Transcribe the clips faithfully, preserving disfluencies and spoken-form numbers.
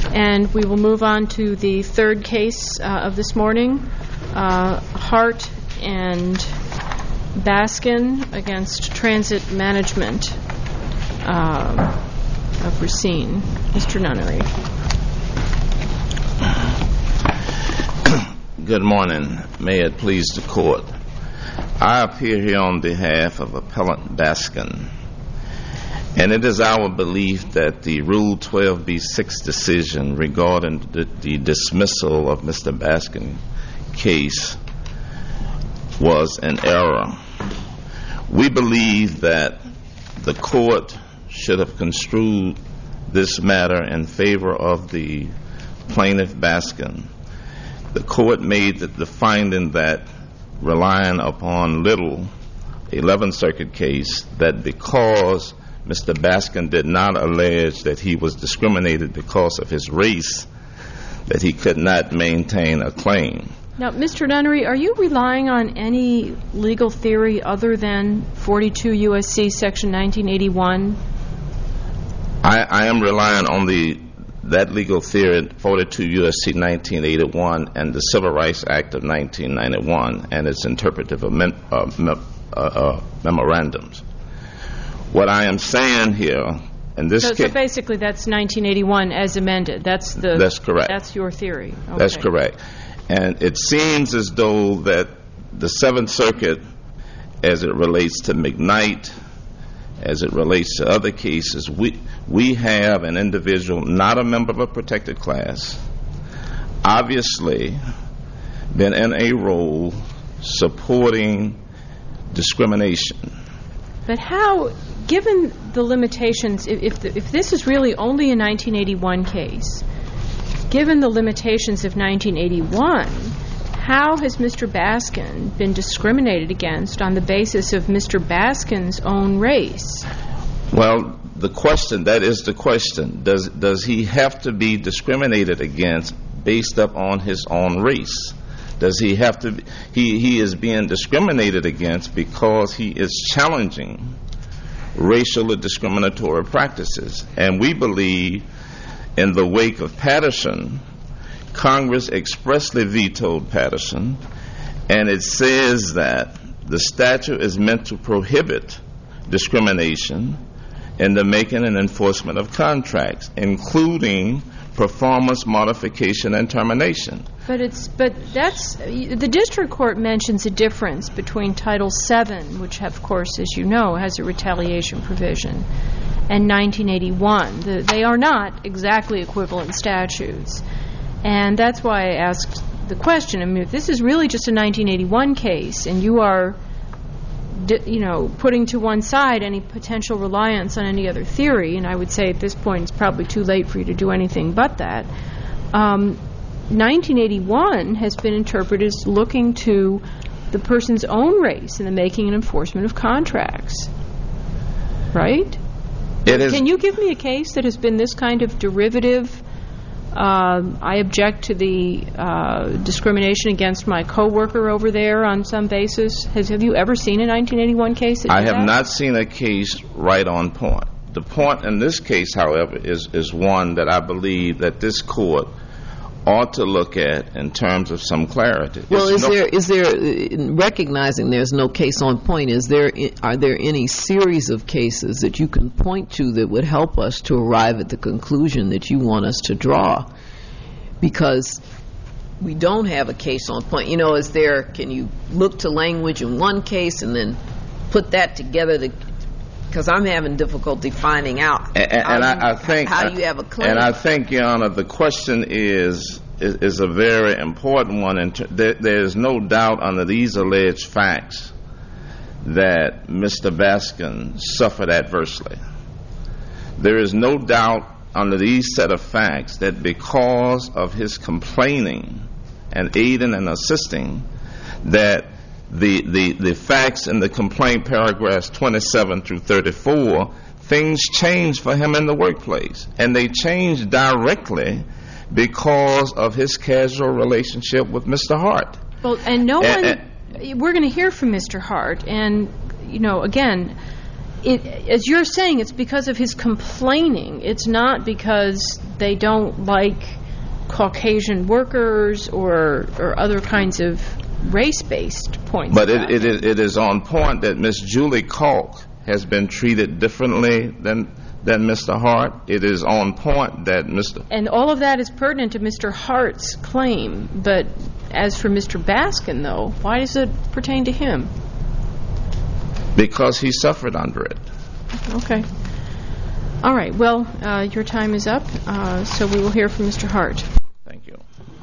And we will move on to the third case uh, of this morning, uh, Hart and Baskin against Transit Management uh, of Racine. Mister Nunnery. Good morning. May it please the court. I appear here on behalf of Appellant Baskin, and it is our belief that the Rule twelve B six decision regarding the, the dismissal of Mister Baskin's case was an error. We believe that the court should have construed this matter in favor of the plaintiff Baskin. The court made the, the finding that, relying upon Little, eleventh Circuit case, that because Mister Baskin did not allege that he was discriminated because of his race, that he could not maintain a claim. Now, Mister Nunnery, are you relying on any legal theory other than forty-two U S C Section nineteen eighty-one? I, I am relying on the that legal theory, forty-two U S C nineteen eighty-one, and the Civil Rights Act of nineteen ninety-one and its interpretive amend, uh, mem, uh, uh, memorandums. What I am saying here, in this so, case, so basically, that's nineteen eighty-one as amended. That's the. That's correct. That's your theory. Okay. That's correct. And it seems as though that the Seventh Circuit, as it relates to McKnight, as it relates to other cases, we we have an individual, not a member of a protected class, obviously been in a role supporting discrimination. But how, given the limitations, if if, the, if this is really only a nineteen eighty-one case, given the limitations of nineteen eighty-one, how has Mister Baskin been discriminated against on the basis of Mister Baskin's own race? Well, the question, that is the question. Does does he have to be discriminated against based upon his own race? Does he have to be, he, he is being discriminated against because he is challenging racial or discriminatory practices. And we believe, in the wake of Patterson, Congress expressly vetoed Patterson, and it says that the statute is meant to prohibit discrimination in the making and enforcement of contracts, including performance modification and termination. But it's but that's the district court mentions a difference between Title seven, which of course, as you know, has a retaliation provision, and nineteen eighty-one. The, they are not exactly equivalent statutes. And that's why I asked the question. I mean, if this is really just a nineteen eighty-one case, and you are, you know, putting to one side any potential reliance on any other theory, and I would say at this point it's probably too late for you to do anything but that, um, nineteen eighty-one has been interpreted as looking to the person's own race in the making and enforcement of contracts. Right? It is. Can you give me a case that has been this kind of derivative? Uh, I object to the uh, discrimination against my coworker over there on some basis. Has, have you ever seen a nineteen eighty-one case? I have that? not seen a case right on point. The point in this case, however, is, is one that I believe that this court ought to look at in terms of some clarity. Well, It's is no, there is there recognizing there's no case on point? Is there are there any series of cases that you can point to that would help us to arrive at the conclusion that you want us to draw? Because we don't have a case on point. You know, is there? Can you look to language in one case and then put that together to? Because I'm having difficulty finding out and, and, how, and you, I, I think, how you have a claim. And I think, Your Honor, the question is is, is a very important one. And there, there is no doubt under these alleged facts that Mister Baskin suffered adversely. There is no doubt under these set of facts that because of his complaining and aiding and assisting, that The, the, the facts in the complaint, paragraphs twenty-seven through thirty-four, things changed for him in the workplace. And they changed directly because of his casual relationship with Mister Hart. Well, and no and, one, and, we're going to hear from Mister Hart. And, you know, again, it, as you're saying, it's because of his complaining. It's not because they don't like Caucasian workers or or other kinds of race-based points. But it, it, is- it is on point that Miss Julie Kalk has been treated differently than than Mister Hart. It is on point that Mister And all of that is pertinent to Mister Hart's claim. But as for Mister Baskin, though, why does it pertain to him? because he suffered under it. Okay. All right. Well, uh, your time is up, uh, so we will hear from Mister Hart. Thank you.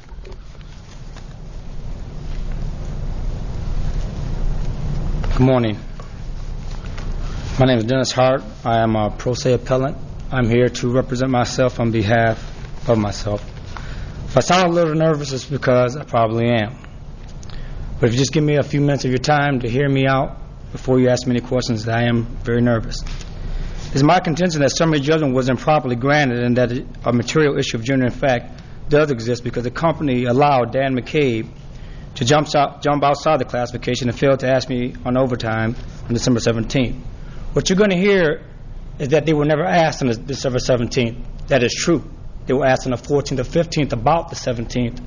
Good morning. My name is Dennis Hart. I am a pro se appellant. I'm here to represent myself on behalf of myself. If I sound a little nervous, it's because I probably am. But if you just give me a few minutes of your time to hear me out before you ask me any questions, I am very nervous. It's my contention that summary judgment was improperly granted and that a material issue of genuine fact does exist because the company allowed Dan McCabe to jump, out, jump outside the classification and failed to ask me on overtime on December seventeenth. What you're going to hear is that they were never asked on December seventeenth. That is true. They were asked on the fourteenth or fifteenth about the seventeenth.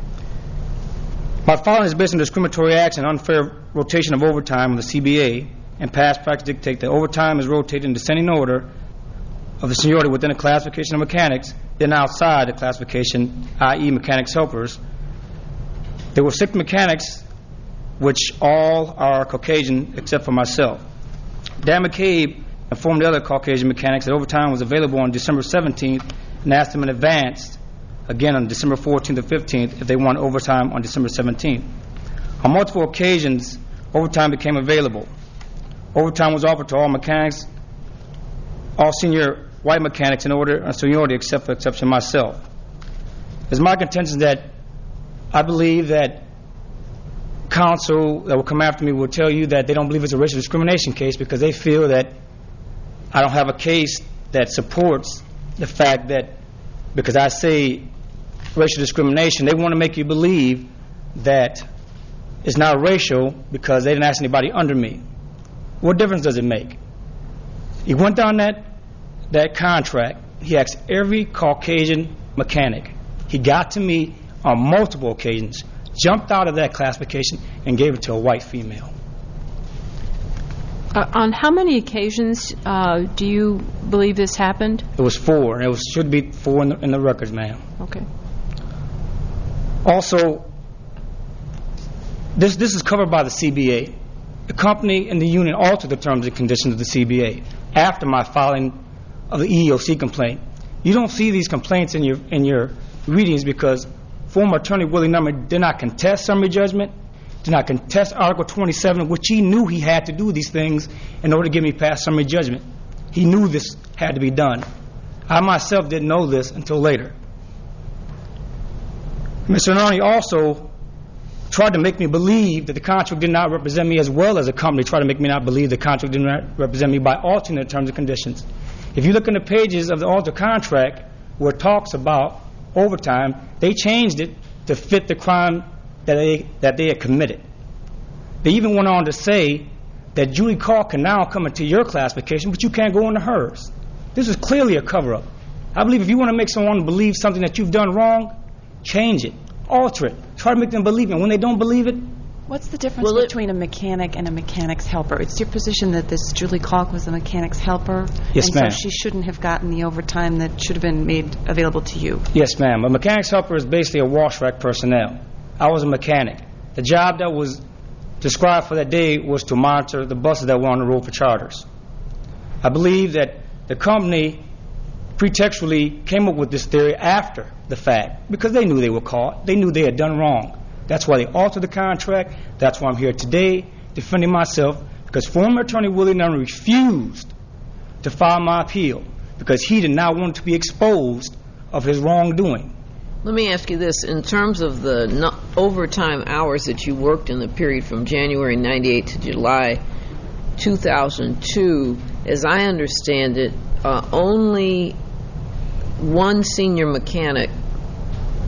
My filing is based on discriminatory acts and unfair rotation of overtime on the C B A, and past practice dictate that overtime is rotated in descending order of the seniority within the classification of mechanics, then outside the classification, that is mechanics helpers. There were six mechanics, which all are Caucasian except for myself. Dan McCabe informed the other Caucasian mechanics that overtime was available on December seventeenth and asked them in advance, again on December fourteenth or fifteenth, if they want overtime on December seventeenth. On multiple occasions, overtime became available. Overtime was offered to all mechanics, all senior white mechanics in order of seniority except for exception myself. It's my contention that I believe that counsel that will come after me will tell you that they don't believe it's a racial discrimination case because they feel that I don't have a case that supports the fact that because I say racial discrimination, they want to make you believe that it's not racial because they didn't ask anybody under me. What difference does it make? He went down that that contract. He asked every Caucasian mechanic. He got to me on multiple occasions, jumped out of that classification, and gave it to a white female. Uh, on how many occasions uh, do you believe this happened? It was four, and it was, should be four in the, in the records, ma'am. Okay. Also, this this is covered by the C B A. The company and the union altered the terms and conditions of the C B A after my filing of the E E O C complaint. You don't see these complaints in your in your readings because former attorney Willie Nummer did not contest summary judgment, did not contest Article twenty-seven, which he knew he had to do these things in order to get me past summary judgment. He knew this had to be done. I myself didn't know this until later. Mister Narni also tried to make me believe that the contract did not represent me as well as a company tried to make me not believe the contract did not represent me by altering the terms and conditions. If you look in the pages of the altered contract where it talks about overtime, they changed it to fit the crime that they that they had committed. They even went on to say that Julie Carr can now come into your classification, but you can't go into hers. This is clearly a cover-up. I believe if you want to make someone believe something that you've done wrong, change it, alter it, try to make them believe it. And when they don't believe it, what's the difference Well, it- between a mechanic and a mechanic's helper? It's your position that this Julie Kalk was a mechanic's helper? Yes, and ma'am. so she shouldn't have gotten the overtime that should have been made available to you? yes, ma'am. A mechanic's helper is basically a wash rack personnel. I was a mechanic. The job that was described for that day was to monitor the buses that were on the road for charters. I believe that the company pretextually came up with this theory after the fact because they knew they were caught. They knew they had done wrong. That's why they altered the contract. That's why I'm here today defending myself because former attorney Willie Nunn refused to file my appeal because he did not want to be exposed of his wrongdoing. Let me ask you this. In terms of the no- overtime hours that you worked in the period from January ninety-eight to July two thousand two, as I understand it, uh, only one senior mechanic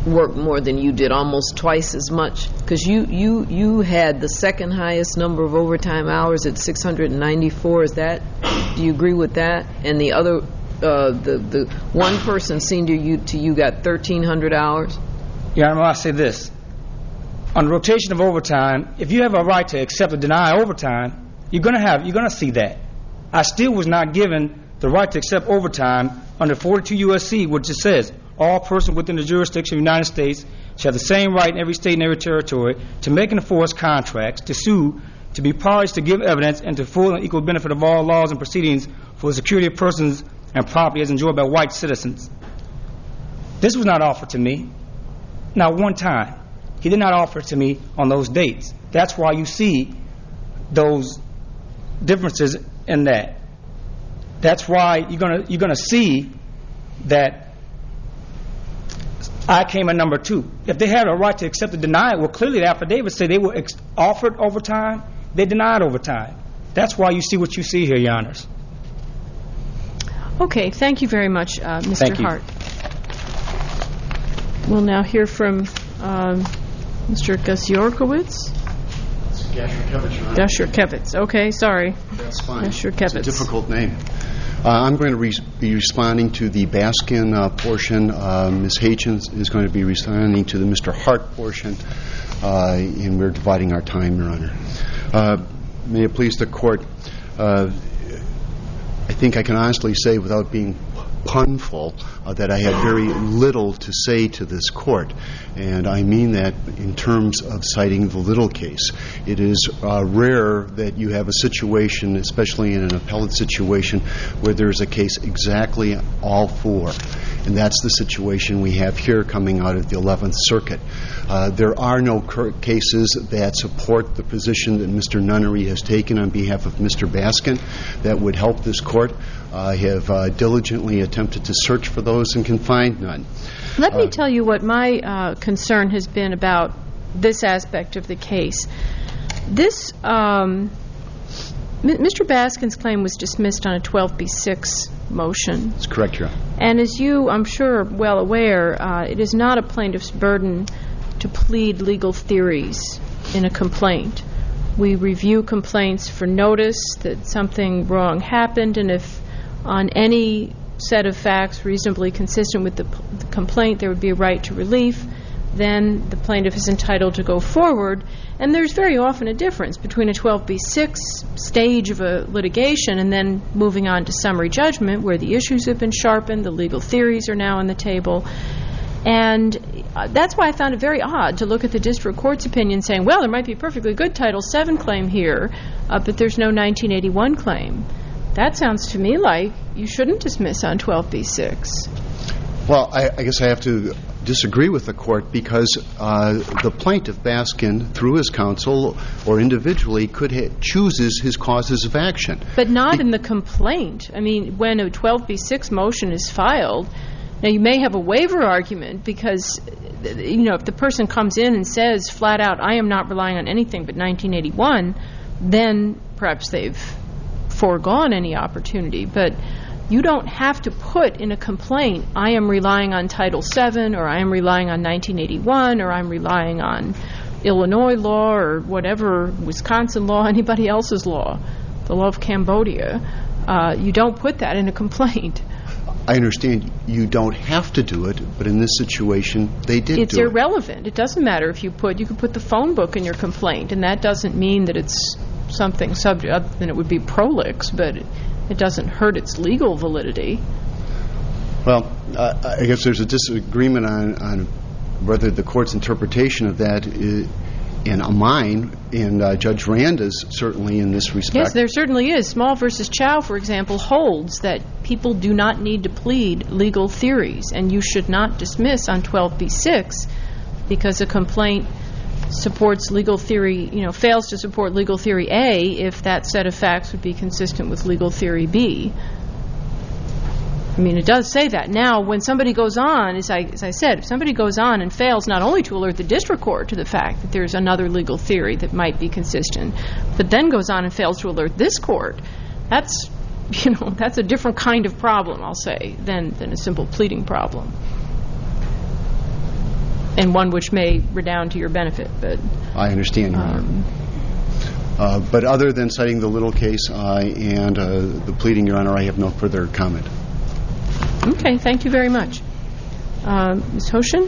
worked more than you did, almost twice as much? Because you, you, you had the second highest number of overtime hours at six hundred ninety-four. Is that, do you agree with that? And the other, uh, the, the one person senior you, to you got thirteen hundred hours? Your Honor, I say this. On the rotation of overtime, if you have a right to accept or deny overtime, you're going to have, you're going to see that. I still was not given the right to accept overtime under forty-two U S C, which it says, all persons within the jurisdiction of the United States shall have the same right in every state and every territory to make and enforce contracts, to sue, to be parties, to give evidence, and to full and equal benefit of all laws and proceedings for the security of persons and property as enjoyed by white citizens. This was not offered to me, not one time. He did not offer it to me on those dates. That's why you see those differences in that. That's why you're gonna you're gonna see that I came at number two. If they had a right to accept or deny it, well, clearly the affidavits say they were ex- offered overtime, they denied overtime. That's why you see what you see here, Your Honors. Okay, thank you very much, uh, Mister Thank you. Hart. We'll now hear from um, Mister Gasiorkowicz. Gasiorkowicz, Your Honor. Gasiorkowicz. Okay, sorry. That's fine. Gasiorkowicz. It's a difficult name. Uh, I'm going to re- be responding to the Baskin uh, portion. Uh, Miz Hitchens is going to be responding to the Mister Hart portion, uh, and we're dividing our time, Your Honor. Uh, may it please the Court, uh, I think I can honestly say without being punful uh, that I have very little to say to this Court, and I mean that in terms of citing the Little case. It is uh, rare that you have a situation, especially in an appellate situation, where there's a case exactly all four, and that's the situation we have here coming out of the eleventh Circuit. Uh, there are no cur- cases that support the position that Mister Nunnery has taken on behalf of Mister Baskin that would help this Court. I have uh, diligently attempted to search for those and can find none. Let me Uh, tell you what my uh, concern has been about this aspect of the case. This, um, M- Mister Baskin's claim was dismissed on a twelve B six motion. That's correct, Your Honor. And as you, I'm sure, are well aware, uh, it is not a plaintiff's burden to plead legal theories in a complaint. We review complaints for notice that something wrong happened, and if on any set of facts reasonably consistent with the, p- the complaint there would be a right to relief, then the plaintiff is entitled to go forward. And there's very often a difference between a twelve B six stage of a litigation and then moving on to summary judgment, where the issues have been sharpened, the legal theories are now on the table. And uh, that's why I found it very odd to look at the district court's opinion saying, well, there might be a perfectly good Title seven claim here, uh, but there's no nineteen eighty-one claim. That sounds to me like you shouldn't dismiss on twelve B six. Well, I, I guess I have to disagree with the Court because uh, the plaintiff, Baskin, through his counsel or individually, could ha- chooses his causes of action. But not in the complaint. I mean, when a twelve B six motion is filed, now you may have a waiver argument because, you know, if the person comes in and says flat out, I am not relying on anything but nineteen eighty-one, then perhaps they've foregone any opportunity. But you don't have to put in a complaint, I am relying on Title seven, or I am relying on nineteen eighty-one, or I'm relying on Illinois law, or whatever, Wisconsin law, anybody else's law, the law of Cambodia. Uh, you don't put that in a complaint. I understand you don't have to do it, but in this situation, they did It's do it. irrelevant. It doesn't matter if you put, you could put the phone book in your complaint, and that doesn't mean that it's something subject, other than it would be prolix, but it, it doesn't hurt its legal validity. Well, uh, I guess there's a disagreement on, on whether the Court's interpretation of that is, and mine, and uh, Judge Randa's certainly in this respect. Yes, there certainly is. Small versus Chow, for example, holds that people do not need to plead legal theories, and you should not dismiss on twelve B six because a complaint supports legal theory, you know, fails to support legal theory A if that set of facts would be consistent with legal theory B. I mean, it does say that. Now, when somebody goes on, as I, as I said, if somebody goes on and fails not only to alert the district court to the fact that there's another legal theory that might be consistent, but then goes on and fails to alert this court, that's, you know, that's a different kind of problem, I'll say, than, than a simple pleading problem. and one which may redound to your benefit. But I understand, Your um, Honor. Uh, but other than citing the Little case uh, and uh, the pleading, Your Honor, I have no further comment. Okay, thank you very much. Um, Miz Hoshin?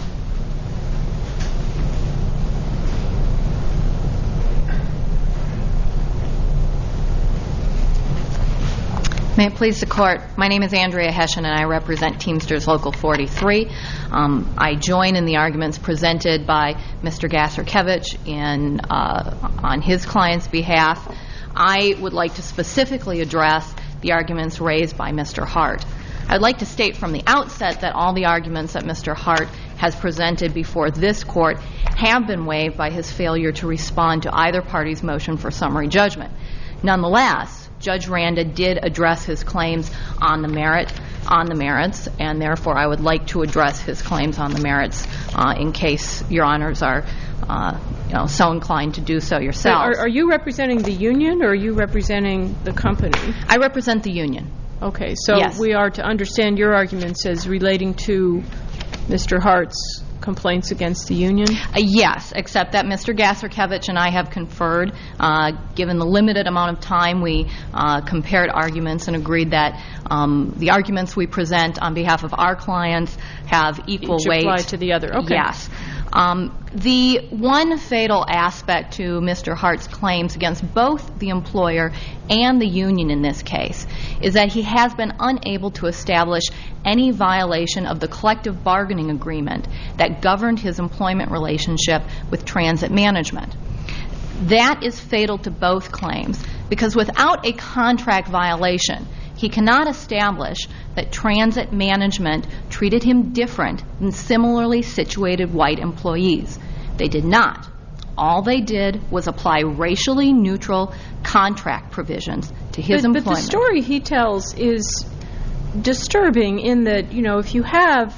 May it please the Court, my name is Andrea Hession and I represent Teamsters Local forty-three. Um, I join in the arguments presented by Mister Gasarkevich in, uh, on his client's behalf. I would like to specifically address the arguments raised by Mister Hart. I'd like to state from the outset that all the arguments that Mister Hart has presented before this Court have been waived by his failure to respond to either party's motion for summary judgment. Nonetheless, Judge Randa did address his claims on the merit, on the merits, and therefore I would like to address his claims on the merits uh, in case Your Honors are, uh, you know, so inclined to do so yourselves. Are, are you representing the union or are you representing the company? I represent the union. Okay, so Yes. we are to understand your arguments as relating to Mister Hart's complaints against the union? Uh, yes, except that Mister Gasarkevich and I have conferred. Uh, given the limited amount of time, we uh, compared arguments and agreed that um, the arguments we present on behalf of our clients have equal Each weight. apply to the other. Okay. Yes. Um, the one fatal aspect to Mister Hart's claims against both the employer and the union in this case is that he has been unable to establish any violation of the collective bargaining agreement that governed his employment relationship with Transit Management. That is fatal to both claims because without a contract violation, he cannot establish that Transit Management treated him different than similarly situated white employees. They did not. All they did was apply racially neutral contract provisions to his but, employment. But the story he tells is disturbing in that, you know, if you have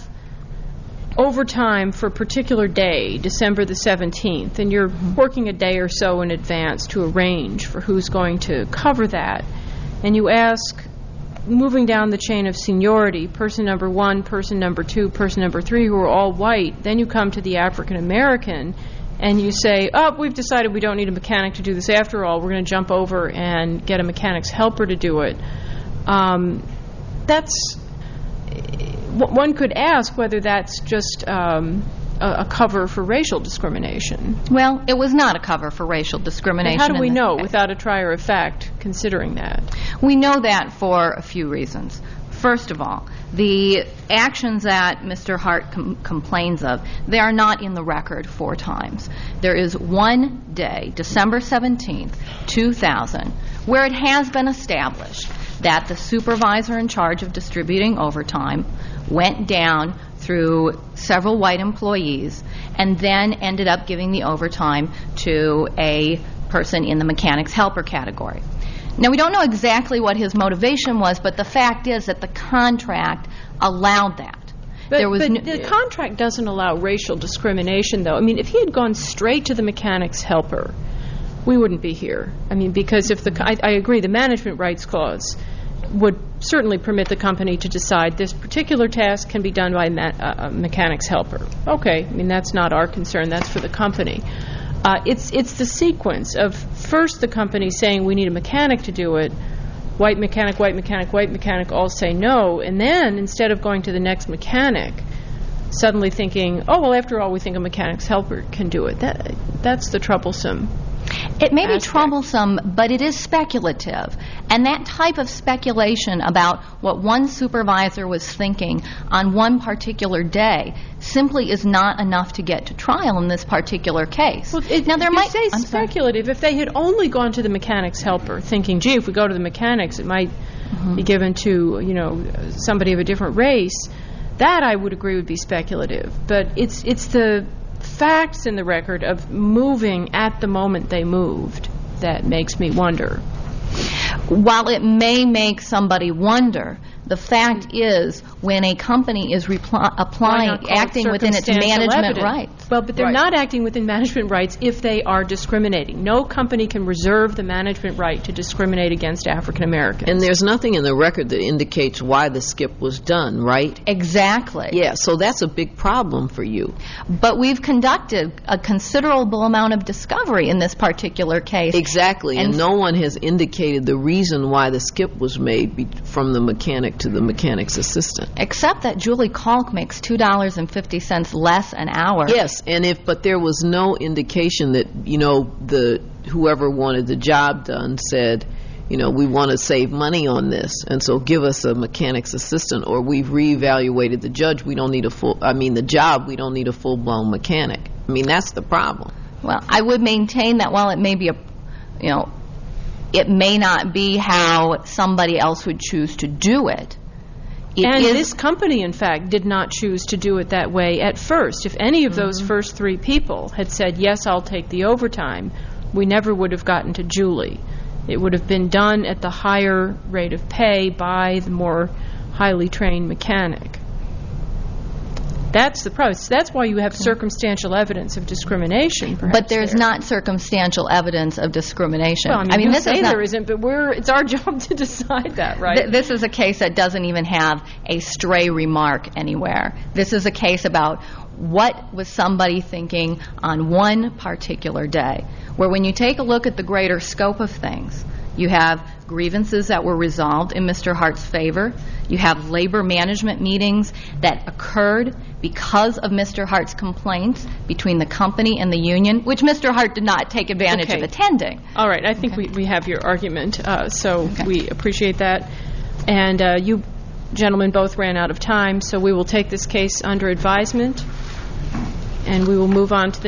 overtime for a particular day, December the seventeenth, and you're working a day or so in advance to arrange for who's going to cover that, and you ask, moving down the chain of seniority, person number one, person number two, person number three, who are all white, then you come to the African American and you say, oh, we've decided we don't need a mechanic to do this after all. We're going to jump over and get a mechanic's helper to do it. Um, that's, one could ask whether that's just um, a, a cover for racial discrimination. Well, it was not a cover for racial discrimination. And how do we in this know case. without a trier of fact considering that? We know that for a few reasons. First of all, the actions that Mister Hart com- complains of, they are not in the record four times. There is one day, December seventeenth, two thousand, where it has been established that the supervisor in charge of distributing overtime went down through several white employees and then ended up giving the overtime to a person in the mechanic's helper category. Now, we don't know exactly what his motivation was, but the fact is that the contract allowed that. But, there was but no, the contract doesn't allow racial discrimination, though. I mean, if he had gone straight to the mechanic's helper, we wouldn't be here. I mean, because if the I, I agree, the management rights clause would certainly permit the company to decide this particular task can be done by a mechanic's helper. Okay, I mean, that's not our concern. That's for the company. Uh, it's it's the sequence of first the company saying we need a mechanic to do it, white mechanic, white mechanic, white mechanic all say no, and then instead of going to the next mechanic, suddenly thinking, oh, well, after all, we think a mechanic's helper can do it. That That's the troublesome It may be aspect. troublesome, but it is speculative. And that type of speculation about what one supervisor was thinking on one particular day simply is not enough to get to trial in this particular case. Well, it, now, there you might say I'm sorry. speculative. If they had only gone to the mechanic's helper, thinking, gee, if we go to the mechanics, it might mm-hmm. be given to, you know, somebody of a different race, that I would agree would be speculative. But it's it's the facts in the record of moving at the moment they moved that makes me wonder. While it may make somebody wonder, The fact is, when a company is repli- applying, Why not call it acting within its circumstantial management evidence? rights. Well, but they're Right. not acting within management rights if they are discriminating. No company can reserve the management right to discriminate against African Americans. And there's nothing in the record that indicates why the skip was done, right? Exactly. Yeah, so that's a big problem for you. But we've conducted a considerable amount of discovery in this particular case. Exactly, and, And- no one has indicated the reason why the skip was made be- from the mechanic to the mechanic's assistant. Except that Julie Kalk makes two dollars and fifty cents less an hour. Yes, and if but there was no indication that, you know, the whoever wanted the job done said, you know, we want to save money on this, and so give us a mechanic's assistant, or we've reevaluated the judge, we don't need a full, I mean, the job, we don't need a full-blown mechanic. I mean, that's the problem. Well, I would maintain that while it may be a, you know, it may not be how somebody else would choose to do it. It and is- this company, in fact, did not choose to do it that way at first. If any of those Mm-hmm. first three people had said, yes, I'll take the overtime, we never would have gotten to Julie. It would have been done at the higher rate of pay by the more highly trained mechanic. That's the problem. That's why you have circumstantial evidence of discrimination, perhaps. But there's there. not circumstantial evidence of discrimination. Well, I mean, you this say is not, there isn't, but we're, it's our job to decide that, right? Th- this is a case that doesn't even have a stray remark anywhere. This is a case about what was somebody thinking on one particular day, where when you take a look at the greater scope of things, you have grievances that were resolved in Mister Hart's favor. You have labor management meetings that occurred because of Mister Hart's complaints between the company and the union, which Mister Hart did not take advantage Okay. of attending. All right, I think Okay. we, we have your argument, uh, so Okay. we appreciate that. And uh, you gentlemen both ran out of time, so we will take this case under advisement, and we will move on to the